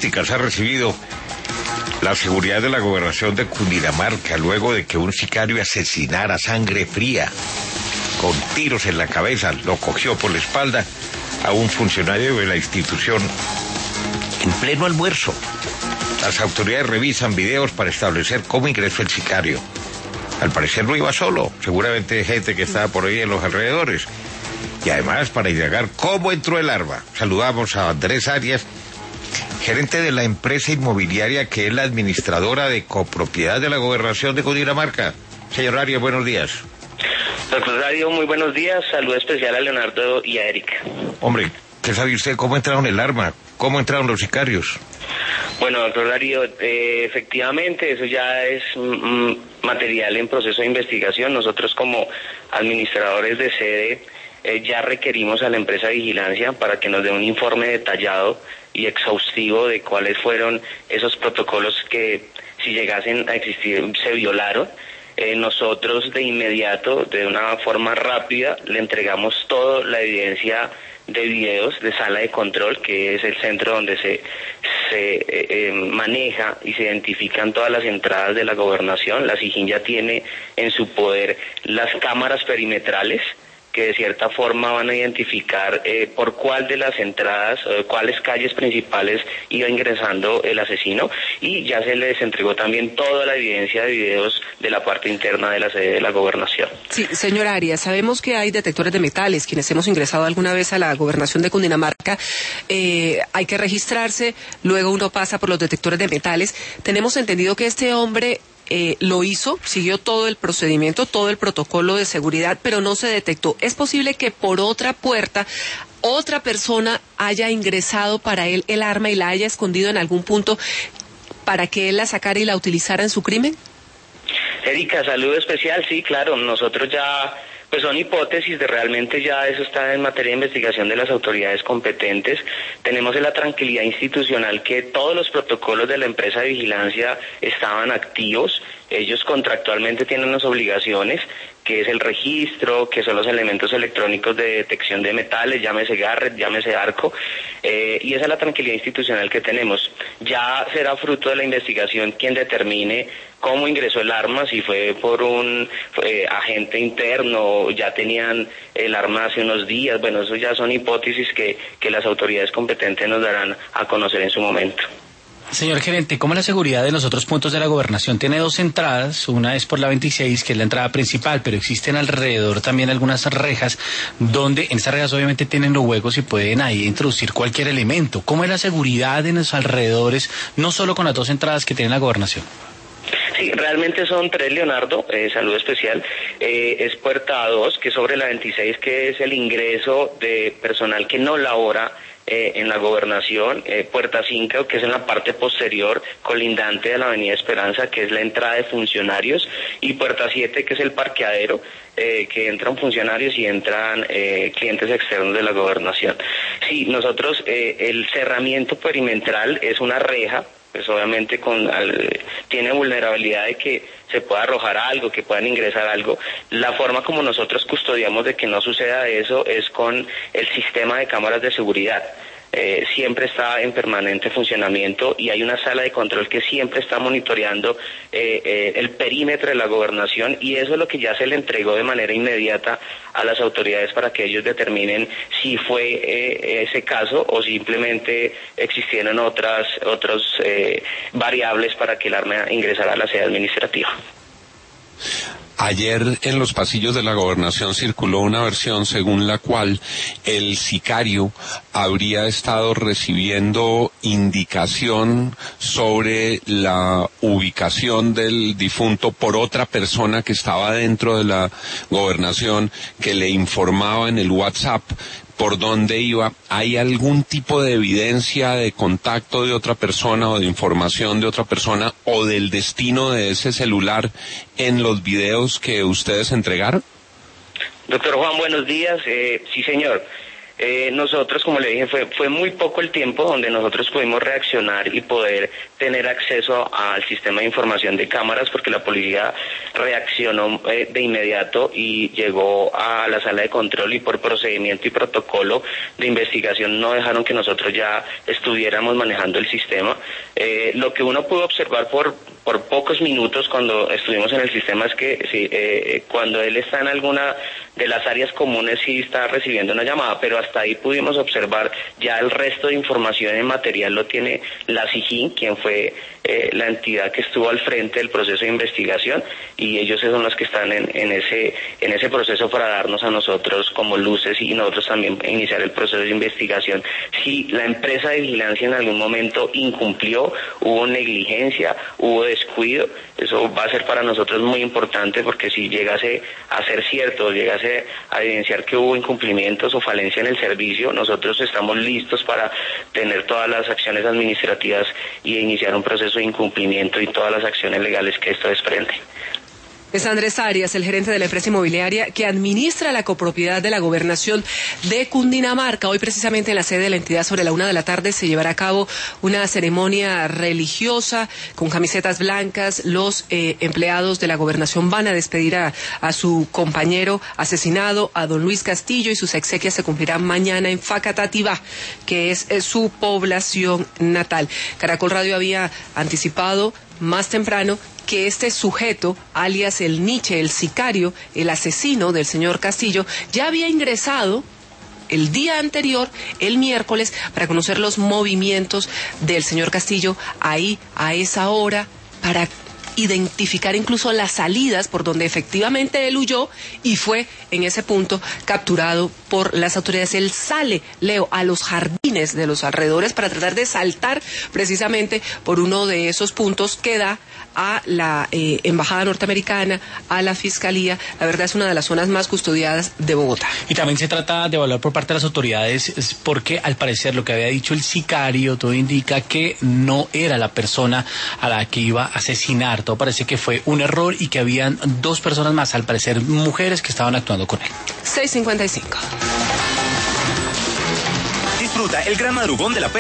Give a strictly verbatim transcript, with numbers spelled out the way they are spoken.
críticas ha recibido la seguridad de la gobernación de Cundinamarca luego de que un sicario asesinara a sangre fría, con tiros en la cabeza, lo cogió por la espalda a un funcionario de la institución en pleno almuerzo. Las autoridades revisan videos para establecer cómo ingresó el sicario. Al parecer no iba solo, seguramente gente que estaba por ahí en los alrededores. Y además para indagar cómo entró el arma. Saludamos a Andrés Arias, gerente de la empresa inmobiliaria que es la administradora de copropiedad de la gobernación de Cundinamarca. Señor Arias, buenos días. Doctor Radio, muy buenos días. Saludo especial a Leonardo y a Erika. Hombre, ¿qué sabe usted? ¿Cómo entraron el arma? ¿Cómo entraron los sicarios? Bueno, doctor Darío, eh, efectivamente eso ya es mm, material en proceso de investigación. Nosotros como administradores de sede eh, ya requerimos a la empresa de vigilancia para que nos dé un informe detallado y exhaustivo de cuáles fueron esos protocolos que, si llegasen a existir, se violaron. Eh, nosotros de inmediato, de una forma rápida, le entregamos toda la evidencia de videos de sala de control, que es el centro donde se, se eh, eh, maneja y se identifican todas las entradas de la gobernación. La SIJIN ya tiene en su poder las cámaras perimetrales, que de cierta forma van a identificar eh, por cuál de las entradas, eh, cuáles calles principales iba ingresando el asesino, y ya se les entregó también toda la evidencia de videos de la parte interna de la sede de la gobernación. Sí, señor Arias, sabemos que hay detectores de metales. Quienes hemos ingresado alguna vez a la gobernación de Cundinamarca, eh, hay que registrarse, luego uno pasa por los detectores de metales. Tenemos entendido que este hombre Eh, lo hizo, siguió todo el procedimiento, todo el protocolo de seguridad, pero no se detectó. ¿Es posible que por otra puerta otra persona haya ingresado para él el arma y la haya escondido en algún punto para que él la sacara y la utilizara en su crimen? Erika, saludo especial. Sí, claro, nosotros ya, pues son hipótesis, de realmente ya eso está en materia de investigación de las autoridades competentes. Tenemos la tranquilidad institucional que todos los protocolos de la empresa de vigilancia estaban activos. Ellos contractualmente tienen unas obligaciones, que es el registro, que son los elementos electrónicos de detección de metales, llámese Garrett, llámese Arco, eh, y esa es la tranquilidad institucional que tenemos. Ya será fruto de la investigación quien determine cómo ingresó el arma, si fue por un eh, agente interno, ya tenían el arma hace unos días. Bueno, eso ya son hipótesis que, que las autoridades competentes nos darán a conocer en su momento. Señor gerente, ¿cómo la seguridad de los otros puntos de la gobernación? Tiene dos entradas, una es por la veintiséis, que es la entrada principal, pero existen alrededor también algunas rejas, donde en estas rejas obviamente tienen los huecos y pueden ahí introducir cualquier elemento. ¿Cómo es la seguridad en los alrededores, no solo con las dos entradas que tiene la gobernación? Sí, realmente son tres, Leonardo, eh, saludo especial. Eh, es puerta dos, que es sobre la veintiséis, que es el ingreso de personal que no labora Eh, en la gobernación, eh, puerta cinco, que es en la parte posterior, colindante de la avenida Esperanza, que es la entrada de funcionarios, y puerta siete, que es el parqueadero, eh, que entran funcionarios y entran eh, clientes externos de la gobernación. Sí, nosotros, eh, el cerramiento perimetral es una reja, pues obviamente con al, tiene vulnerabilidad de que se pueda arrojar algo, que puedan ingresar algo. La forma como nosotros custodiamos de que no suceda eso es con el sistema de cámaras de seguridad. Eh, siempre está en permanente funcionamiento y hay una sala de control que siempre está monitoreando eh, eh, el perímetro de la gobernación, y eso es lo que ya se le entregó de manera inmediata a las autoridades para que ellos determinen si fue eh, ese caso o simplemente existieron otras otros eh, variables para que el arma ingresara a la sede administrativa. Ayer en los pasillos de la gobernación circuló una versión según la cual el sicario habría estado recibiendo indicación sobre la ubicación del difunto por otra persona que estaba dentro de la gobernación, que le informaba en el WhatsApp por dónde iba. ¿Hay algún tipo de evidencia de contacto de otra persona o de información de otra persona o del destino de ese celular en los videos que ustedes entregaron? Doctor Juan, buenos días. Eh, sí, señor. Eh, nosotros, como le dije, fue, fue muy poco el tiempo donde nosotros pudimos reaccionar y poder tener acceso al sistema de información de cámaras, porque la policía reaccionó eh, de inmediato y llegó a la sala de control, y por procedimiento y protocolo de investigación no dejaron que nosotros ya estuviéramos manejando el sistema. Eh, lo que uno pudo observar por por pocos minutos cuando estuvimos en el sistema es que sí, eh, cuando él está en alguna de las áreas comunes sí está recibiendo una llamada, pero hasta ahí pudimos observar. Ya el resto de información en material lo tiene la SIJIN, quien fue eh, la entidad que estuvo al frente del proceso de investigación, y ellos son los que están en, en ese en ese proceso para darnos a nosotros como luces y nosotros también iniciar el proceso de investigación. Si la empresa de vigilancia en algún momento incumplió, hubo negligencia, hubo descuido, eso va a ser para nosotros muy importante, porque si llegase a ser cierto, llegase a evidenciar que hubo incumplimientos o falencia en el servicio, nosotros estamos listos para tener todas las acciones administrativas y iniciar un proceso de incumplimiento y todas las acciones legales que esto desprende. Es Andrés Arias, el gerente de la empresa inmobiliaria que administra la copropiedad de la gobernación de Cundinamarca. Hoy, precisamente en la sede de la entidad, sobre la una de la tarde, se llevará a cabo una ceremonia religiosa con camisetas blancas. Los eh, empleados de la gobernación van a despedir a, a su compañero asesinado, a don Luis Castillo, y sus exequias se cumplirán mañana en Facatativá, que es, es su población natal. Caracol Radio había anticipado más temprano que este sujeto, alias el Nietzsche, el sicario, el asesino del señor Castillo, ya había ingresado el día anterior, el miércoles, para conocer los movimientos del señor Castillo ahí, a esa hora, para identificar incluso las salidas por donde efectivamente él huyó, y fue en ese punto capturado por las autoridades. Él sale, Leo, a los jardines de los alrededores para tratar de saltar precisamente por uno de esos puntos que da a la eh, Embajada Norteamericana, a la Fiscalía. La verdad es una de las zonas más custodiadas de Bogotá. Y también se trata de evaluar por parte de las autoridades, porque al parecer lo que había dicho el sicario, todo indica que no era la persona a la que iba a asesinar. Todo parece que fue un error y que habían dos personas más, al parecer mujeres, que estaban actuando con él. seis cincuenta y cinco. Disfruta el gran madrugón de la